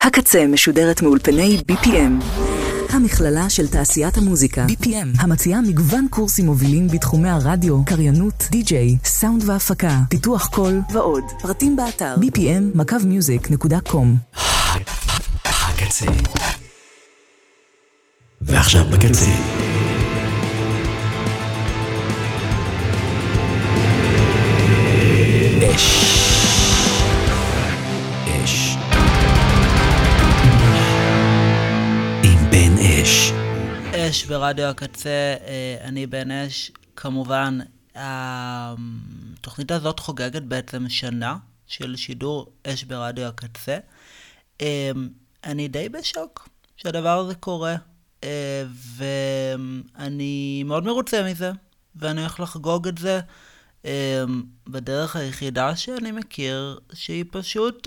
הקצה משודרת מאולפני BPM, המכללה של תעשיית המוזיקה. BPM, המציעה מגוון קורסים מובילים בתחומי הרדיו, קריינות, די-ג'יי, סאונד והפקה, פיתוח קול ועוד. פרטים באתר bpm.music.com. הקצה. ועכשיו בקצה. אש. אש ברדיו הקצה, אני בן אש. כמובן, התוכנית הזאת חוגגת בעצם שנה של שידור אש ברדיו הקצה. אני די בשוק שהדבר הזה קורה, ואני מאוד מרוצה מזה, ואני הולך לחגוג את זה בדרך היחידה שאני מכיר, שהיא פשוט...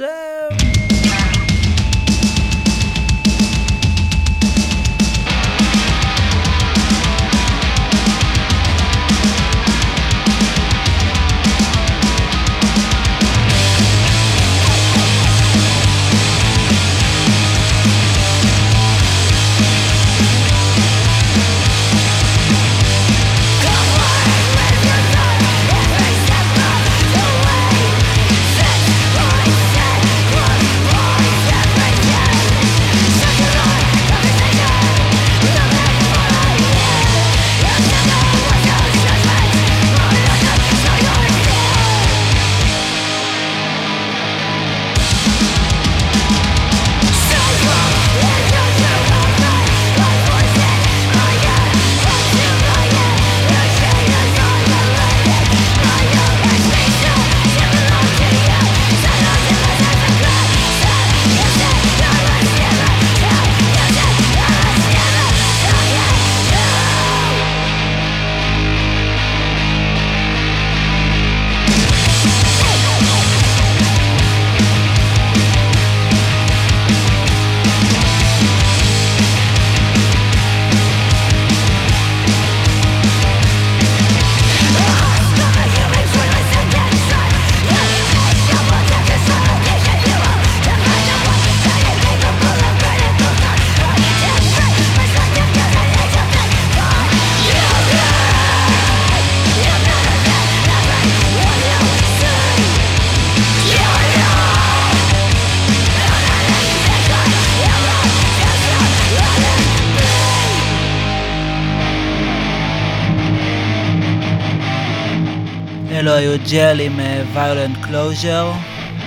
אלו היו ג'ל עם Violent Closure,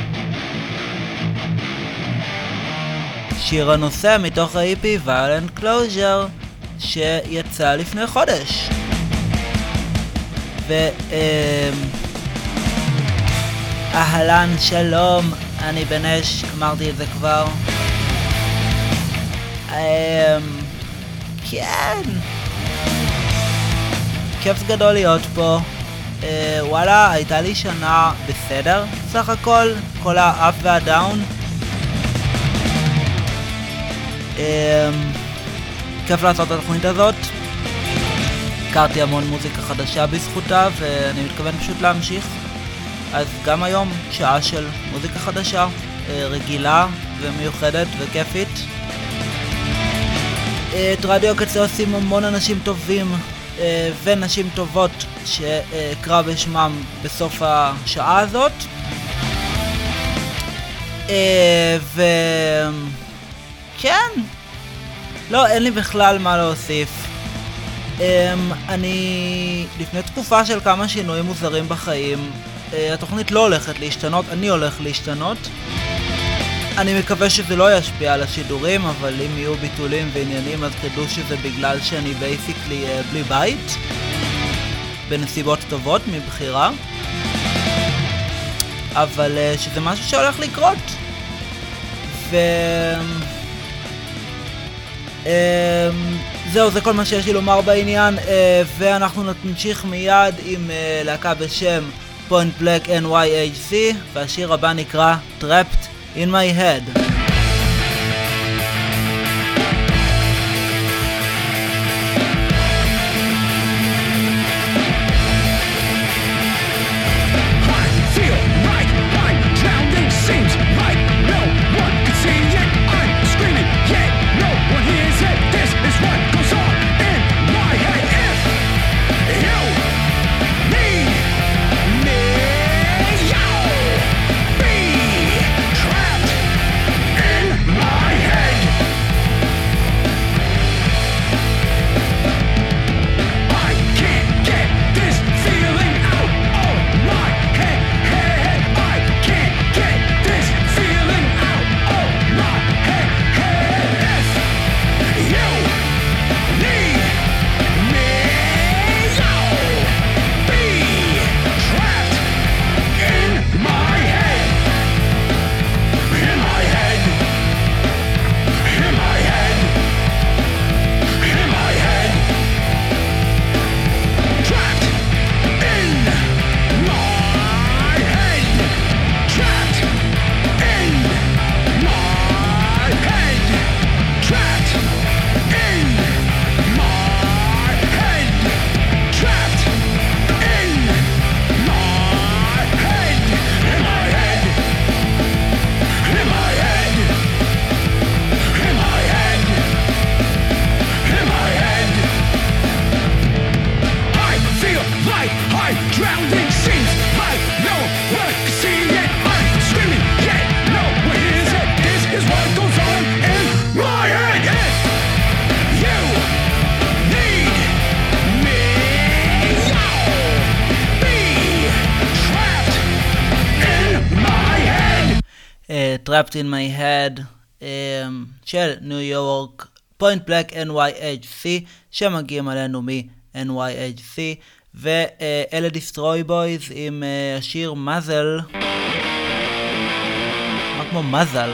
שיר הנושא מתוך ה-EP Violent Closure שיצא לפני חודש. אהלן, שלום, אני בן אש, אמרתי את זה כבר. כן, כיף גדול להיות פה. וואלה, הייתה לי שנה בסדר סך הכל, כל האפ והדאון. כיף לעשות את התוכנית הזאת, הכרתי המון מוזיקה חדשה בזכותה ואני מתכוון פשוט להמשיך. אז גם היום שעה של מוזיקה חדשה, רגילה ומיוחדת וכיפית. את רדיו הקצה עושים המון אנשים טובים ונשים טובות שקרא בשמם בסוף השעה הזאת. וכן, לא, אין לי בכלל מה להוסיף. אני לפני תקופה של כמה שינויים מוזרים בחיים. התוכנית לא הולכת להשתנות, אני הולך להשתנות. אני מקווה שזה לא ישפיע על השידורים, אבל אם יהיו ביטולים ועניינים אז תדעו שזה בגלל שאני בייסיקלי בלי בית, בנסיבות טובות מבחירה, אבל שזה משהו שהולך לקרות. זהו, זה כל מה שיש לי לומר בעניין, ואנחנו נמשיך מיד עם להקה בשם Point Black NYHC, והשיר הבא נקרא Trapped in my head. Feel like I'm drowning, seems like no one can see it. Trapped in My Head של ניו יורק, פוינט בלק NYHC, שמגיעים עלינו מ-NYHC, ואלה דיסטרוי בויז עם השיר מזל, מה כמו מזל?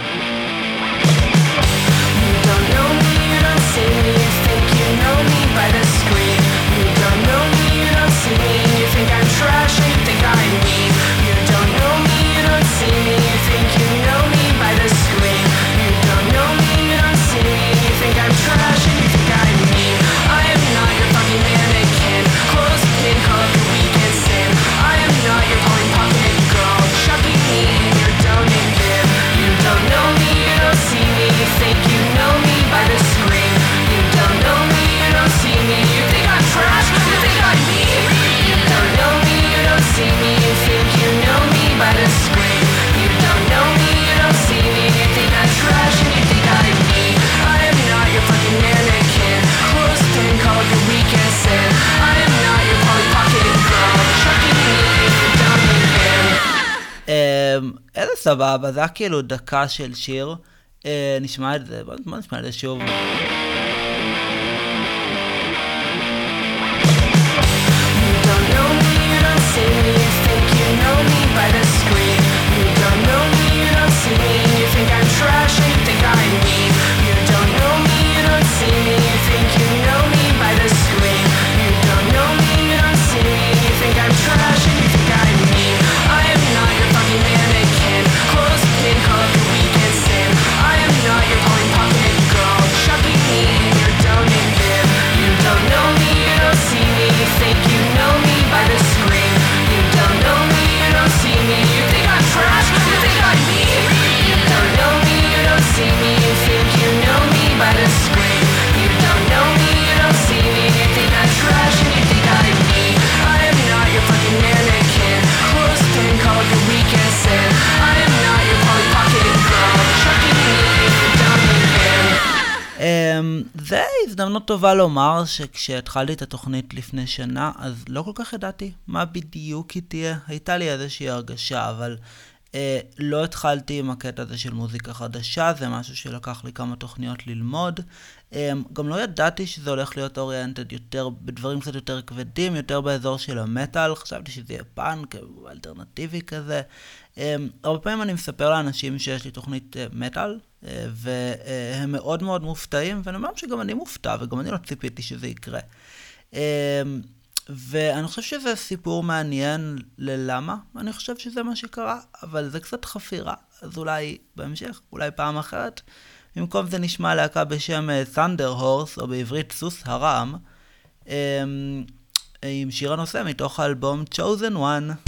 Don't know me, you don't see me, you think you know me by the screen. You don't know me, you don't see me, you think I'm trash and you think I'm mean. You don't know me, you don't see me, you think you know me by the screen. You don't know me, you don't see me, you think I'm trash and you think I'm mean. I am not your fucking mannequin, clothes pin, color your weekend sin. I am not your Polly Pocket girl, shucking me in your donut bib. You don't know me, you don't see me, you think you know me by the screen. You don't know me, you don't see me, you think I'm trash, you think I'm mean. You don't know me, you don't see me, you think you know me by the screen. You don't know me, you don't see me, you think I'm trash and you think I'm mean. I am not your fucking mannequin, clothes pin, color your weekend sin. I am not your Polly Pocket girl, shucking me in your donut bin. איזה סבבה, זה היה כאילו דקה של שיר. נשמע את זה, בוא נשמע את זה שוב. You don't know me, you don't see me, you think you know me by the screen. You don't know me, you don't see me, you think I'm trash and you think I'm mean. You don't know me, you don't see me, you think you know me by the screen. You don't know me, you don't see me, you think I'm trash and you think I'm mean. I am not your fucking mannequin, clothes pin, color your weekend sin. I am not your Polly Pocket girl, shucking me in your donut bib. You don't know me, you don't see me, you think you know me by the screen. You don't know me, you don't see me, you think I'm trash, you think I'm mean. You don't know me, you don't see me, you think you know me by the screen. You don't know me, you don't see me, you think I'm trash and you think I'm mean. I am not your fucking mannequin, clothes pin, color your weekend sin. I am not your Polly Pocket girl, shucking me in your donut bin. זה הזדמנות טובה לומר שכשהתחלתי את התוכנית לפני שנה, אז לא כל כך ידעתי מה בדיוק היא תהיה. הייתה לי איזושהי הרגשה, אבל לא התחלתי עם הקטע הזה של מוזיקה חדשה, זה משהו שלקח לי כמה תוכניות ללמוד. גם לא ידעתי שזה הולך להיות אוריינטד יותר, בדברים קצת יותר כבדים, יותר באזור של המטל. חשבתי שזה יהיה פאנק, אלטרנטיבי כזה. הרבה פעמים אני מספר לאנשים שיש לי תוכנית מטל, והם מאוד מאוד מופתעים, ואני אומר שגם אני מופתע, וגם אני לא ציפיתי שזה יקרה. ואני חושב שזה סיפור מעניין ללמה, אני חושב שזה מה שקרה, אבל זה קצת חפירה, אז אולי בהמשך, אולי פעם אחרת, במקום זה נשמע להקה בשם Thunder Horse, או בעברית סוס הרם, עם שיר הנושא מתוך האלבום Chosen One.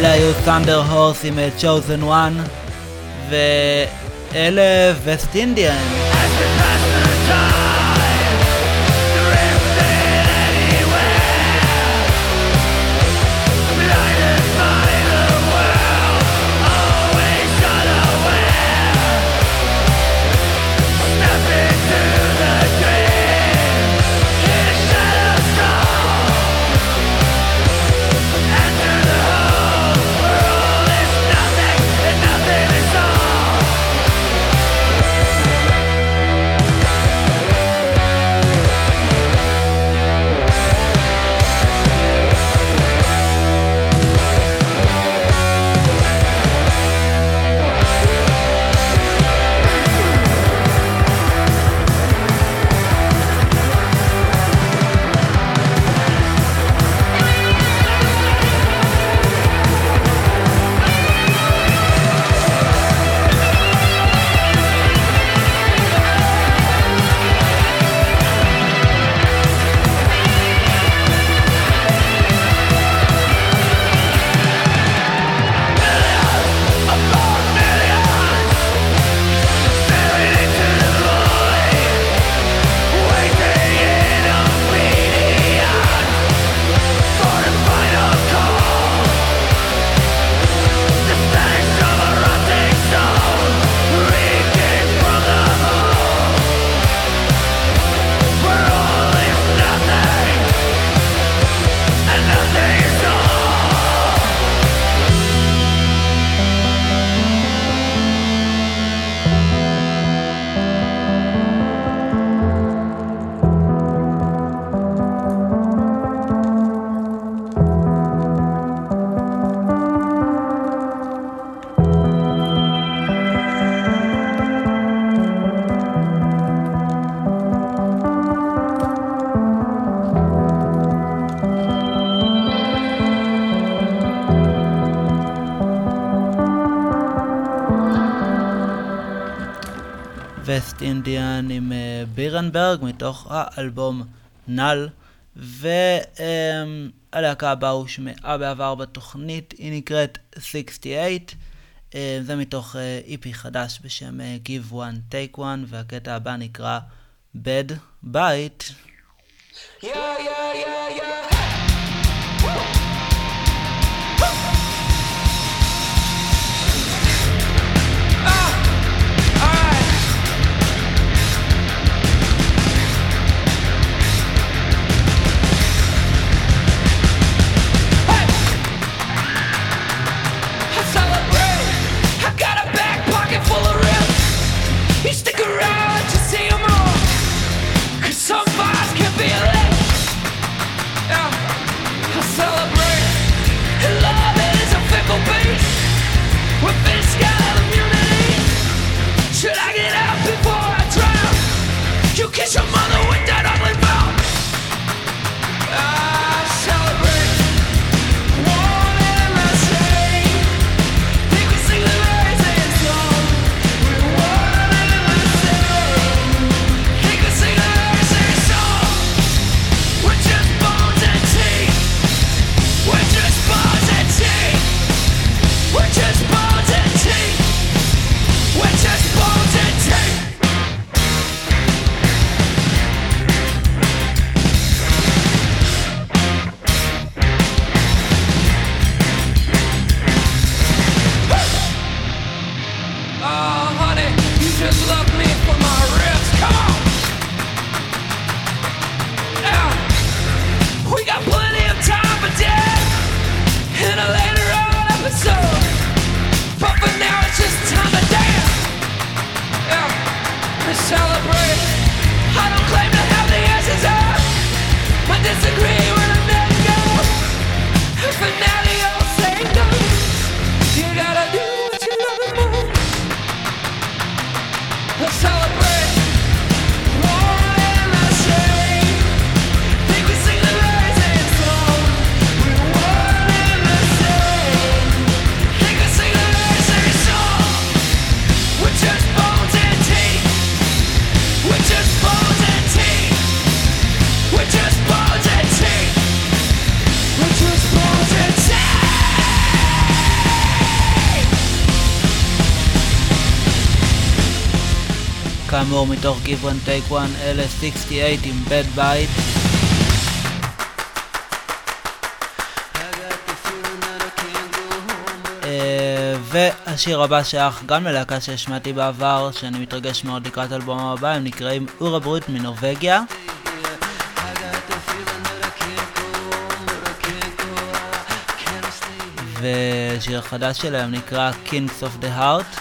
אלה היו Thunder Horse עם Chosen One, ואלה West Indian. West Indian עם בירנברג מתוך האלבום נל, והלהקה הבאה הושמעה בעבר בתוכנית, היא נקראת 68, זה מתוך EP חדש בשם Give One Take One, והקטע הבא נקרא Bad Bite. Yeah, yeah, yeah, yeah. You stick around to see them all, 'cause some bars can be lit. כאמור מתוך Give One Take One, אלה 68 עם Bad Bite. והשיר הבא שייך גם ללהקה שהשמעתי בעבר, שאני מתרגש מאוד לקראת אלבום הבא, הם נקראים אורה ברוט מנורווגיה. ושיר חדש שלהם נקרא Kings of the Heart.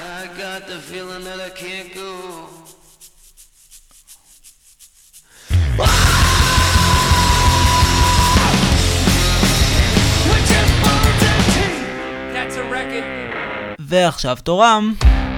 ועכשיו תורם.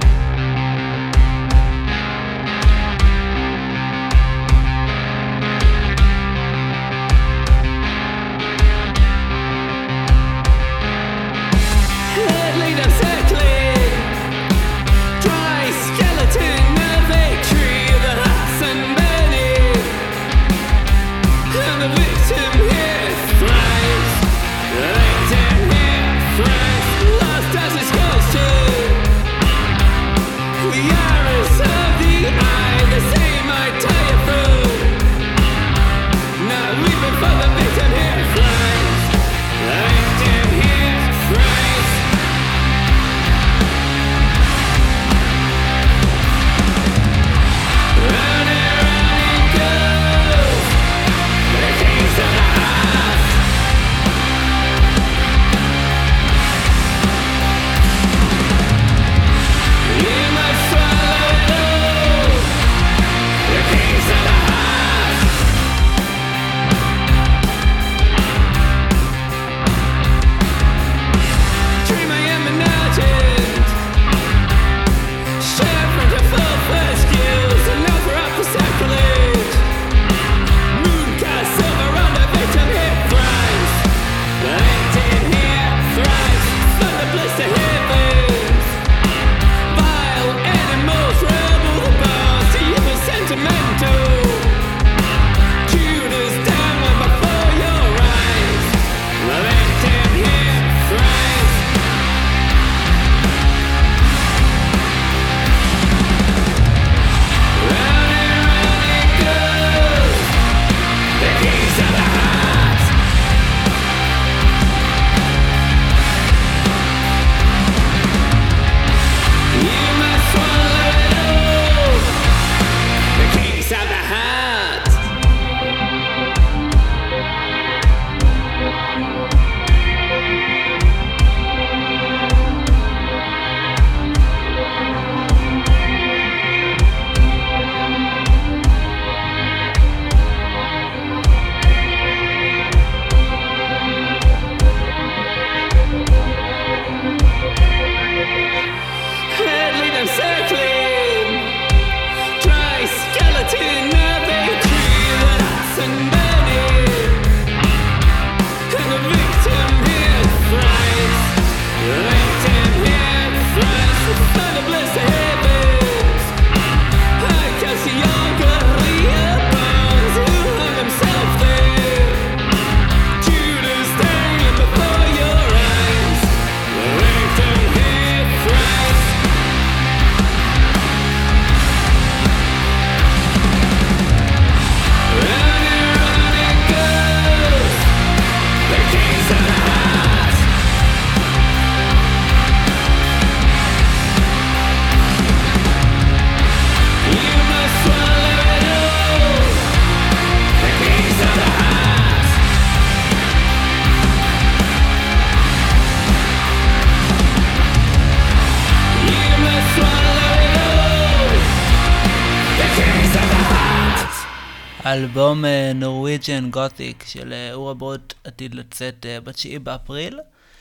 אלבום נורוויג'ן גותיק של אורה ברוט עתיד לצאת ב9 באפריל.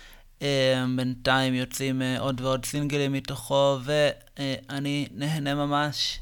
בינתיים יוצאים עוד ועוד סינגלים מתוכו ואני נהנה ממש.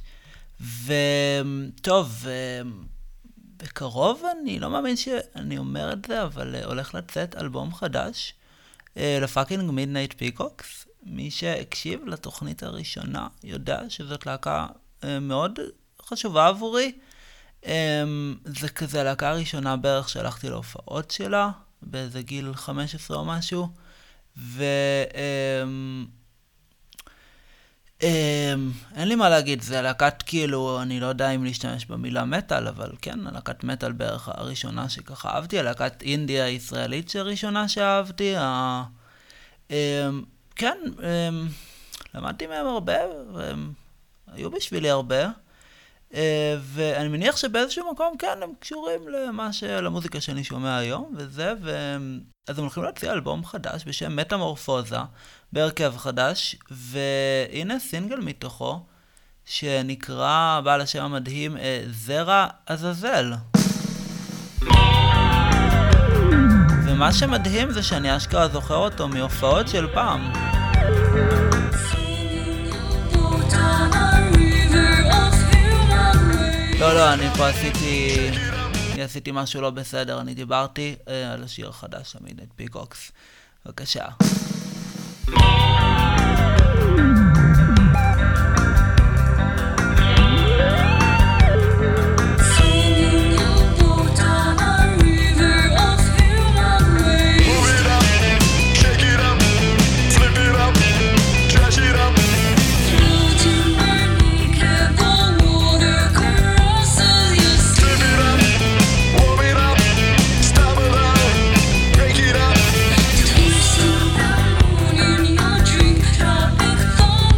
וטוב, בקרוב, אני לא מאמין שאני אומר את זה, אבל הולך לצאת אלבום חדש לפאקינג מידנייט פיקוקס. מי שהקשיב לתוכנית הראשונה יודע שזאת להקה מאוד חשובה עבורי. זה כזה הלהקה הראשונה בערך שהלכתי להופעות שלה באיזה גיל 15 או משהו, אין לי מה להגיד, זה להקת כאילו, אני לא יודע אם להשתמש במילה מטל, אבל כן, להקת מטל בערך הראשונה שככה אהבתי, להקת אינדיה הישראלית שהראשונה שאהבתי, כן, למדתי מהם הרבה, והם היו בשבילי הרבה, ואני מניח שבאיזשהו מקום, כן, הם קשורים למוזיקה שאני שומע היום, וזה, אז הם הולכים להוציא אלבום חדש בשם מטמורפוזה, בהרכב חדש, והנה סינגל מתוכו, שנקרא, בעל השם המדהים, זרע עזאזל. ומה שמדהים זה שאני אשכרה זוכר אותו מהופעות של פעם. לא, אני פה עשיתי משהו לא בסדר, אני דיברתי על השיר החדש, עמיד את פיקוקס. בבקשה. Drop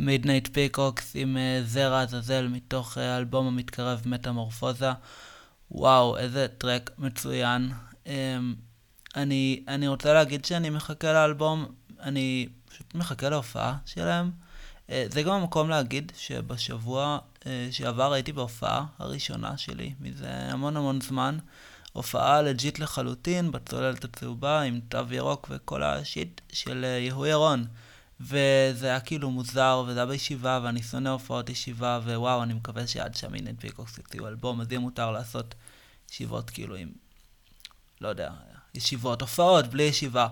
מידנייט פיקוקס עם זרע עזאזל מתוך האלבום המתקרב מטמורפוזה. וואו, איזה טרק מצוין. אני רוצה להגיד שאני מחכה לאלבום, אני פשוט מחכה להופעה שלהם. זה גם המקום להגיד שבשבוע שעבר הייתי בהופעה הראשונה שלי, מזה המון זמן. הופעה לג'יט לחלוטין, בצוללת הצהובה עם תו ירוק וכל השיט של יהוא ירון. וזה היה כאילו מוזר, וזה היה בישיבה, ואני שונא הופעות ישיבה, ווואו, אני מקווה שעד שם מידנייט פיקוקס יוציאו אלבום, אז יהיה מותר לעשות ישיבות כאילו עם, לא יודע, ישיבות, הופעות בלי ישיבה.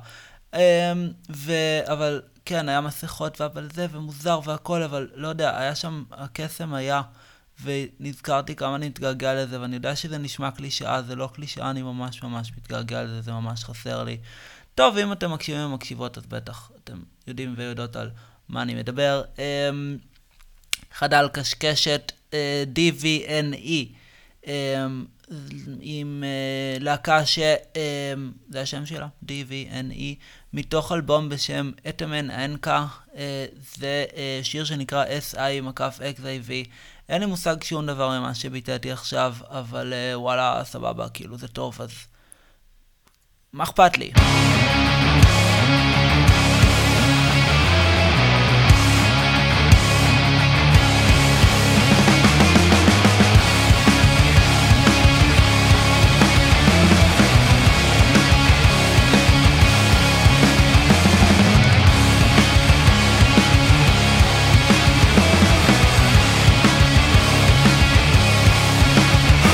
אבל כן, היה מסכות אבל זה, ומוזר והכל, אבל לא יודע, היה שם, הקסם היה, ונזכרתי כמה אני מתגעגע לזה, ואני יודע שזה נשמע קלישאה, זה לא קלישאה, אני ממש מתגעגע לזה, זה ממש חסר לי. טוב, אם אתם מקשיבים ומקשיבות, אז בטח אתם יודעים ויודעות על מה אני מדבר. חדל קשקשת, DVNE, עם להקה זה השם שלה, DVNE, מתוך אלבום בשם אתמן אנקה. זה שיר שנקרא SI-XIV. אין לי מושג שום דבר ממה שביטאתי עכשיו, אבל וואלה, סבבה, כאילו זה טוב, אז מה אכפת לי?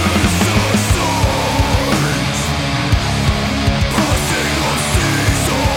Passing of seasons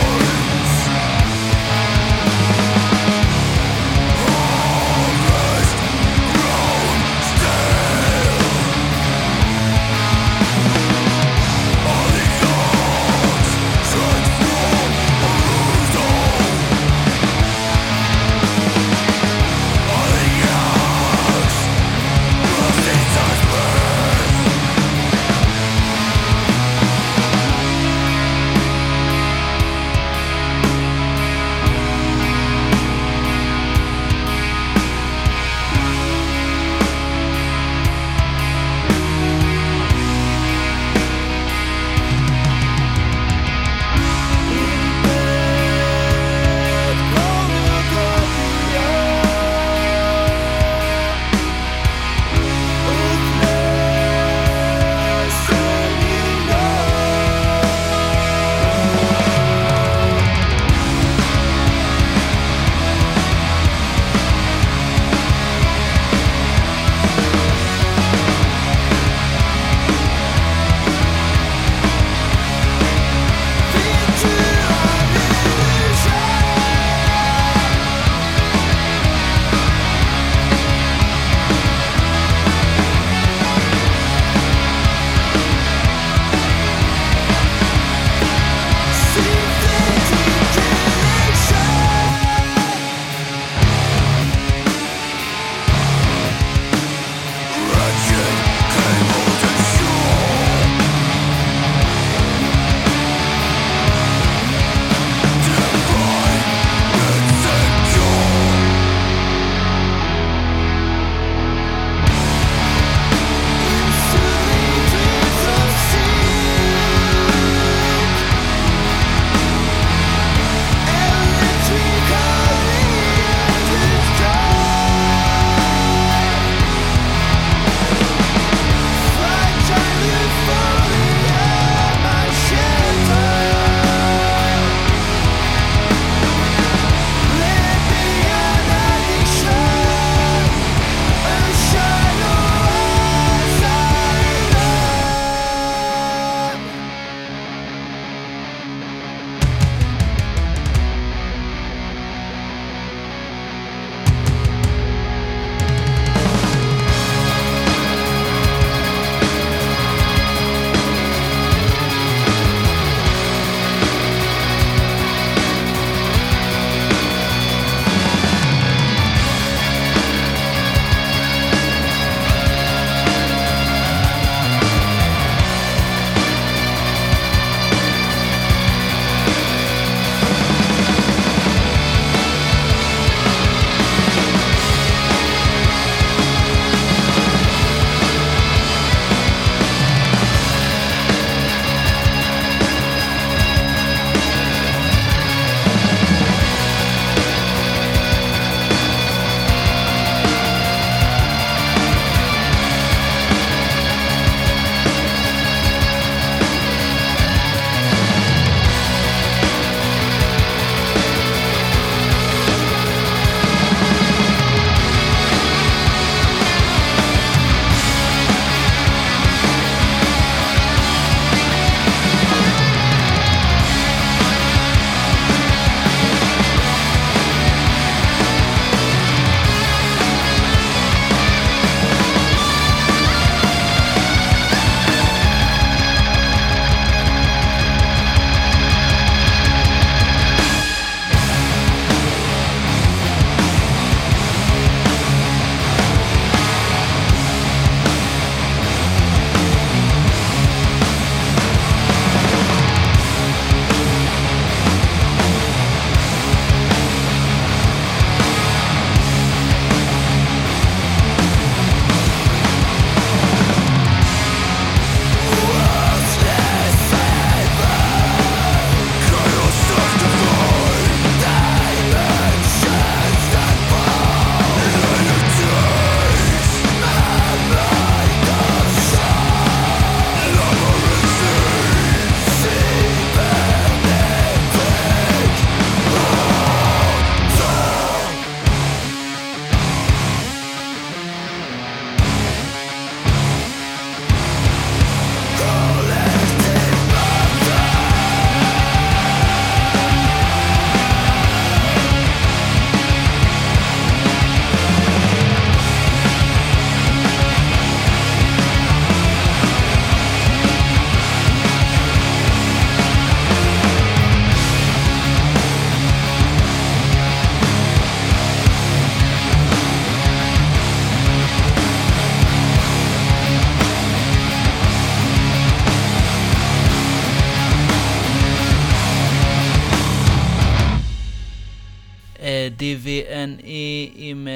DVNE עם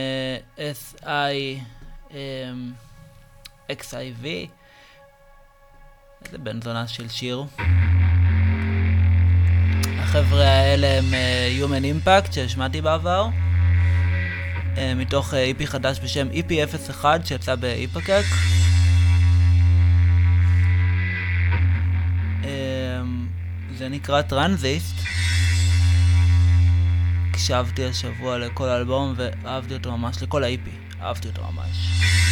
XIV. איזה בן זונה של שיר. החבר'ה האלה הם Human Impact שהשמעתי בעבר, מתוך EP חדש בשם EP01 שיצא באיפקק. זה נקרא טרנזיסט. הקשבתי השבוע לכל האלבום ואהבתי אותו ממש, לכל ה-EP, אהבתי אותו ממש.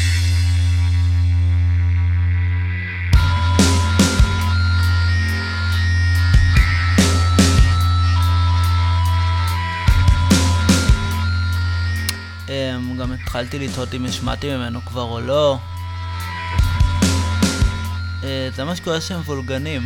גם התחלתי לתהות אם השמעתי ממנו כבר או לא. זה מה שקורה שהם וולגנים.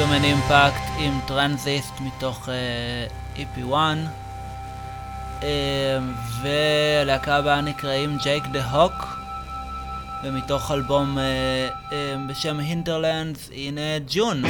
Human Impact עם טרנזיסט מתוך EP1, והלהקה הבאה נקראים ג'ייק דה הוק, ומתוך אלבום בשם הינטרלנדס, הנה ג'ון.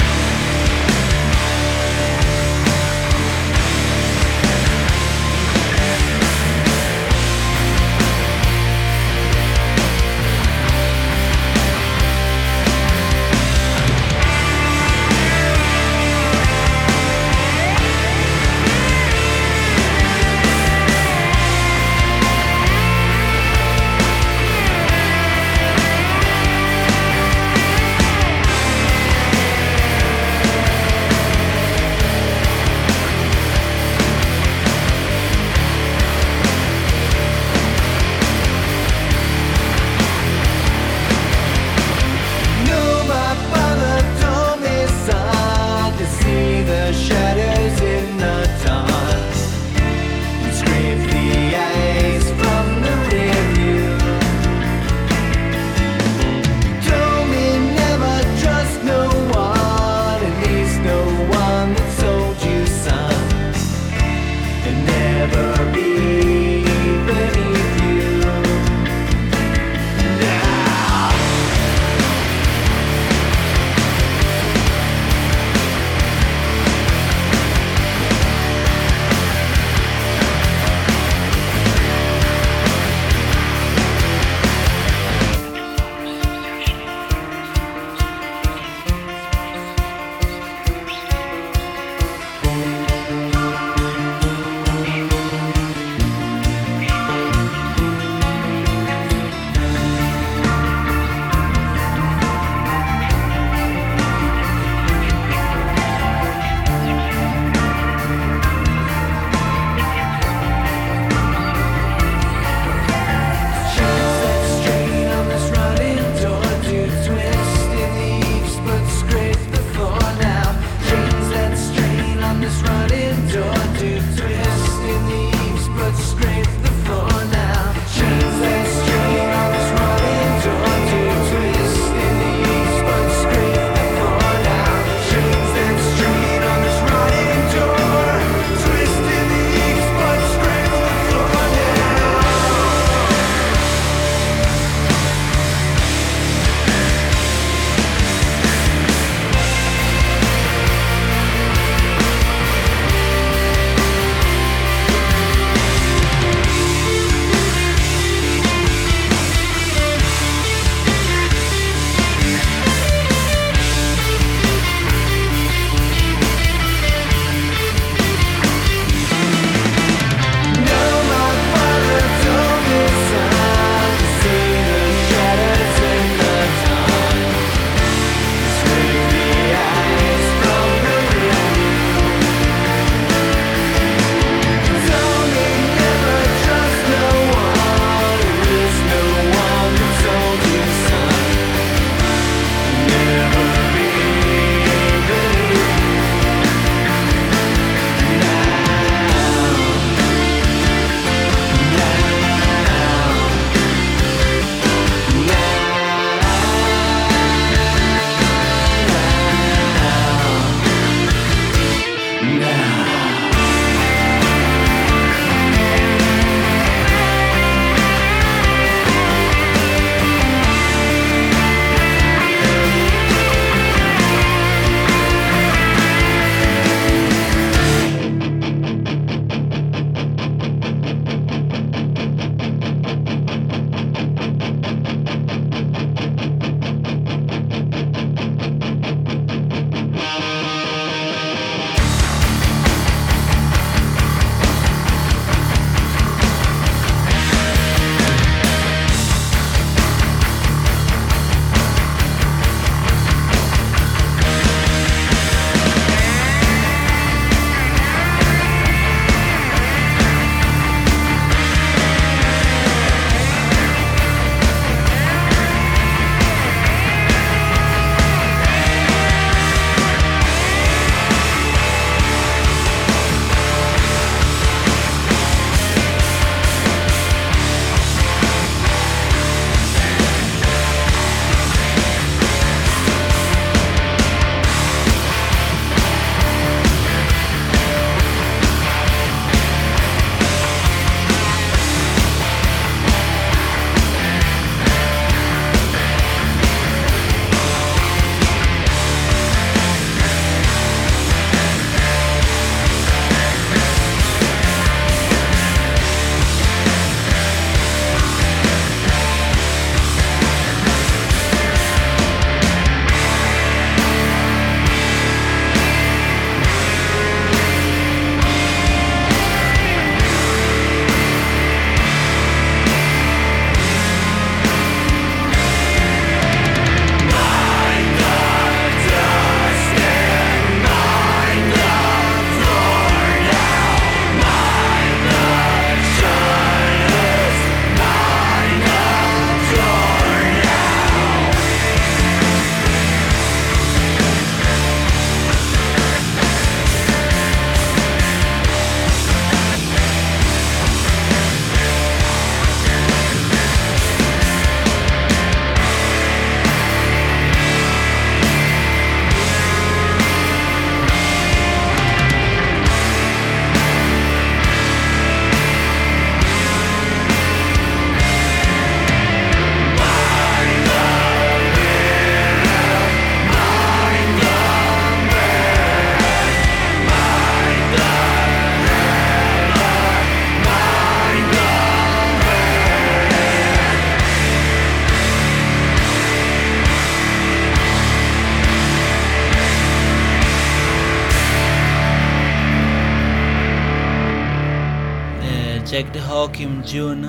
Shake the Hawk עם ג'ון,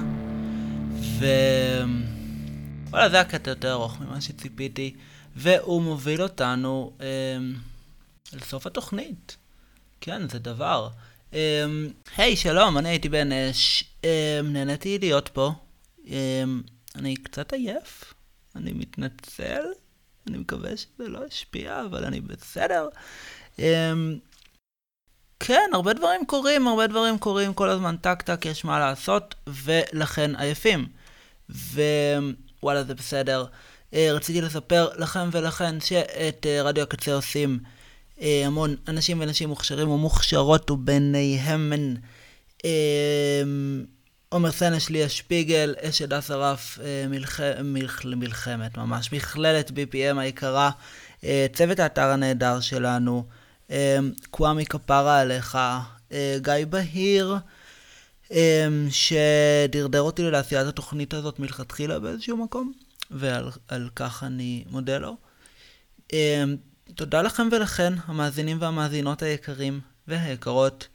וואלה, זה הקטע יותר ארוך ממה שציפיתי, והוא מוביל אותנו לסוף התוכנית. כן, זה דבר. היי, שלום, אני הייתי בן אש, נהניתי להיות פה. אני קצת עייף, אני מתנצל, אני מקווה שזה לא השפיע, אבל אני בסדר. כן, הרבה דברים קורים כל הזמן, טק, יש מה לעשות, ולכן עייפים. ווואלה, זה בסדר. רציתי לספר לכם ולכן שאת רדיו הקצה עושים המון אנשים ונשים מוכשרים ומוכשרות, וביניהם עומר סנש, ליה שפיגל, אשד אסרף, מלחמת ממש, מכללת BPM היקרה, צוות האתר הנהדר שלנו, קוואמי כפרה עליך, גיא בהיר, שדרדר אותי לעשיית התוכנית הזאת מלכתחילה באיזשהו מקום, ועל כך אני מודה לו. תודה לכם ולכן, המאזינים והמאזינות היקרים והיקרות.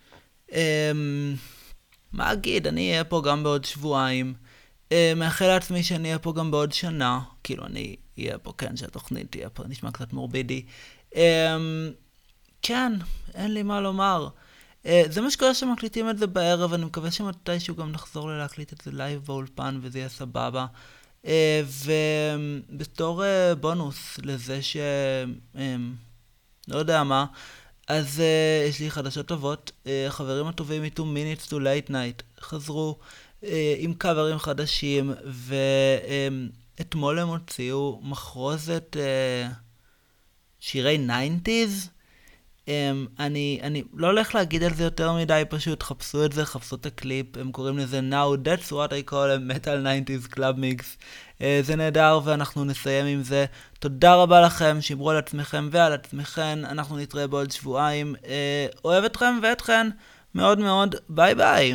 מה אגיד, אני אהיה פה גם בעוד שבועיים. מאחל לעצמי שאני אהיה פה גם בעוד שנה. כאילו אני אהיה פה, כן, שהתוכנית תהיה פה, נשמע קצת מורבידי. כן, אין לי מה לומר. זה מה שקורה שמקליטים את זה בערב, אני מקווה שמתישהו גם נחזור להקליט את זה לייב באולפן וזה יהיה סבבה. ובתור בונוס לזה לא יודע מה, אז יש לי חדשות טובות. החברים הטובים מ-2 Minutes to Late Night חזרו עם קאברים חדשים, ואתמול הם הוציאו מחרוזת שירי 90s. אני לא הולך להגיד על זה יותר מדי, פשוט חפשו את זה, חפשו את הקליפ, הם קוראים לזה Now That's What I Call a Metal 90s Club Mix. זה נהדר, ואנחנו נסיים עם זה. תודה רבה לכם, שמרו על עצמכם ועל עצמכם, אנחנו נתראה בעוד שבועיים. אוהב אתכם ואתכן מאוד מאוד, ביי ביי.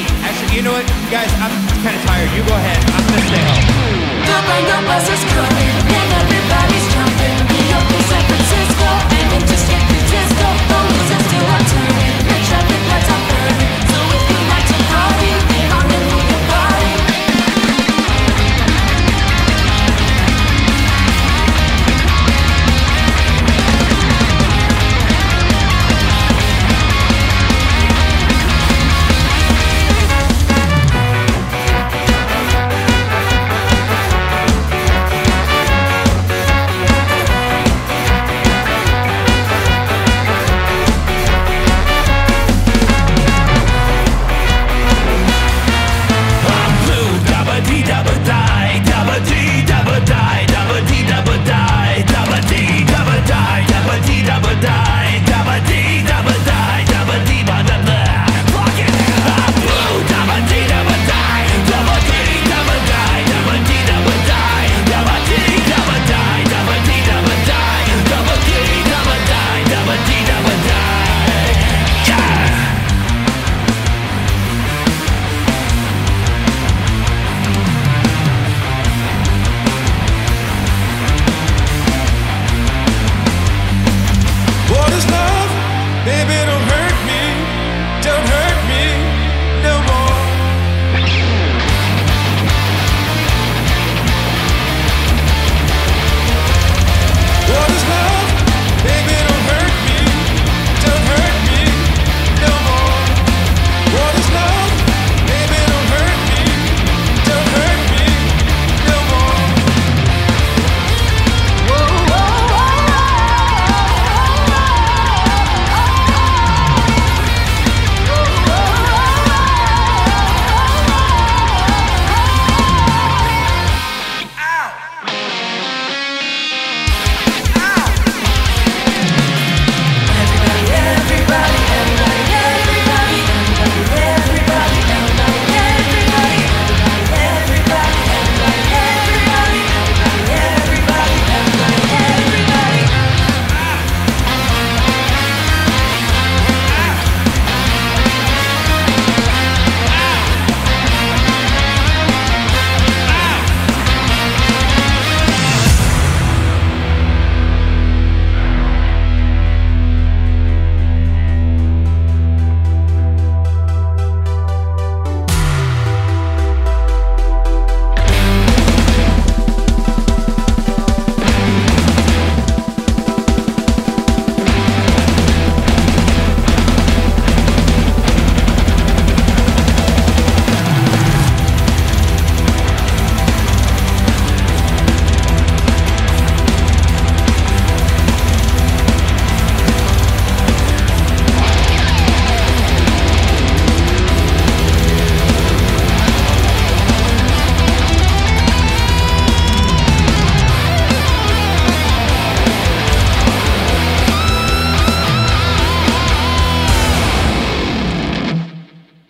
Guys, I'm kind of tired. You go ahead. I'm going to stay home. The bus is coming.